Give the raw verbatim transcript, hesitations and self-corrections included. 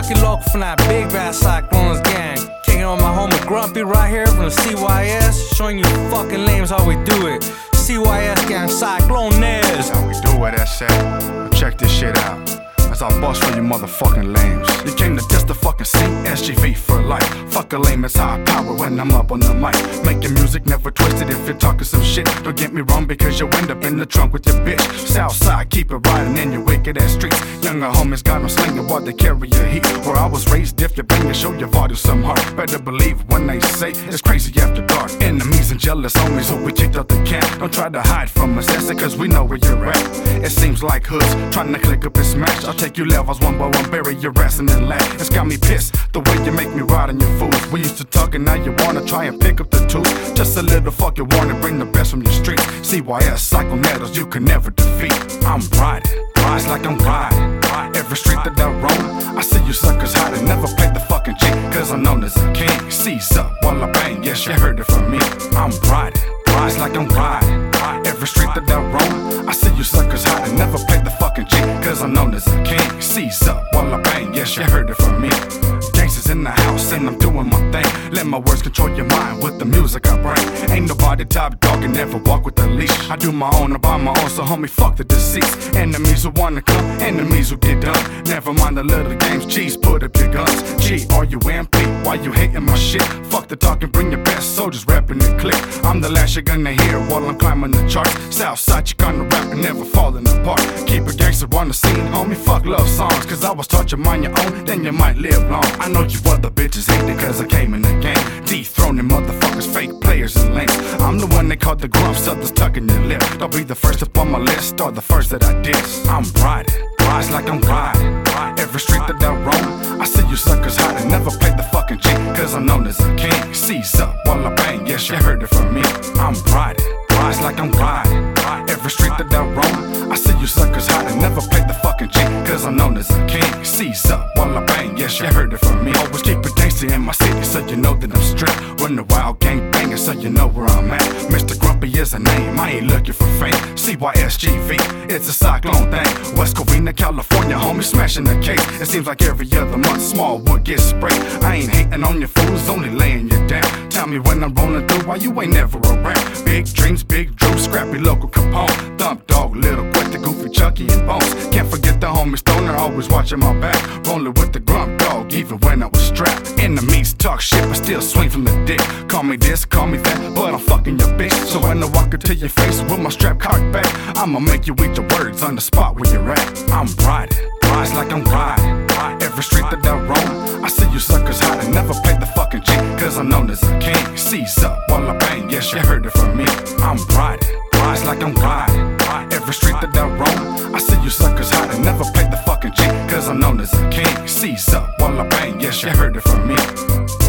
Lucky Local from that Big Bad Cyclones gang. Kicking on my homie Grumpy right here from the C Y S. Showing you fucking names how we do it. C Y S gang Cyclones. That's how we do it, that's it. Now check this shit out. That's our boss for you motherfucking lames. You came to test the fucking C S G V for life. Fuck a lame, it's high power when I'm up on the mic. Making music, never twisted if you're talking some shit. Don't get me wrong because you'll end up in the trunk with your bitch. Southside, keep it riding in your wicked ass streets. Younger homies got them slinging while they carry your heat. Where I was raised, if you bang it, show your volume some heart. Better believe when they say it's crazy after dark. Enemies and jealous homies who we kicked out the camp. Don't try to hide from us, that's it, cause we know where you're at. It seems like hoods trying to click up and smash. I'll take you levels one by one, bury your ass and then laugh. It's got me pissed, the way you make me ride on your fools. We used to talk and now you wanna try and pick up the tools. Just a little fucking warning, bring the best from your streets. C Y S, Psycho Nettles, you can never defeat. I'm riding, rise like I'm riding. Every street that I roam, I see you suckers hiding. Never played the fucking G, cause I'm known as a king. Seize up while I bang, yes you heard it from me. I'm riding, rise like I'm riding. Every street that I roam, I see you suckers hiding. Never played the fucking G, cause I'm known as a king. Seize up while I bang, yes you heard it from me. Gangsters in the house and I'm doing my thing. Let my words control your mind with the music I bring. Ain't nobody top dog and never walk with a leash. I do my own, I buy my own, so homie fuck the deceased. Enemies who wanna come, enemies who get done. Never mind the little games, cheese, put up your guns. G, R U M P, why you hating my shit? Fuck the talk and bring your best soldiers rapping the click. I'm the last you're gonna hear while I'm climbing the charts. Southside, you gonna rap and never falling apart. Keep a gangster on the scene, homie, fuck love songs. Cause I was taught you mind your own, then you might live long. I know you other bitches hate it cause I came in the game. Dethroning motherfuckers, fake players and lames. I'm the one they called the grumps, others tucking your lip. Don't be the first up on my list or the first that I diss. I'm riding, rise like I'm riding. Every street that I roam, I see you suckers hiding. Never played the fucking G, cause I'm known as a king. Seize up while I bang, yes you heard it from me. I'm riding, rise like I'm riding. Every street that I roam, I see you suckers hiding. Never played the fucking G, cause I'm known as a king. Seize up while I bang, yes you heard it from me. Always keep it gangsta in my city so you know that I'm stripped. Run the wild gang banger so you know where I'm at. Mister Grumpy is a name, I ain't looking for fame. C Y S G V, it's a cyclone thing. West Covina, California, homie smashing the case. It seems like every other month small wood gets sprayed. I ain't hating on your fools, only laying you down. Tell me when I'm rolling through why you ain't never around. Big dreams, big Drew, scrappy local Capone. Thump dog, little quick, the goofy Chucky and Bones. Can't forget the homie Stoner, always watching my back. Rolling with the grump dog, even when I was strapped. Enemies talk shit, but still swing from the dick. Call me this, call me that, but I'm fucking your bitch. So when I walk into your face with my strap cocked back, I'ma make you eat your words on the spot where you're at. I'm riding, rise like I'm riding. Every street that I roam, I see you suckers hiding. Never played the fucking G, cause I'm known as a king. Seize up while I bang, yes you heard it from me. I'm riding, rise like I'm riding. Every street that I roam, I see you suckers hiding. Never played the fucking G, cause I'm known as a king. Seize up while I bang, yes you heard it from me.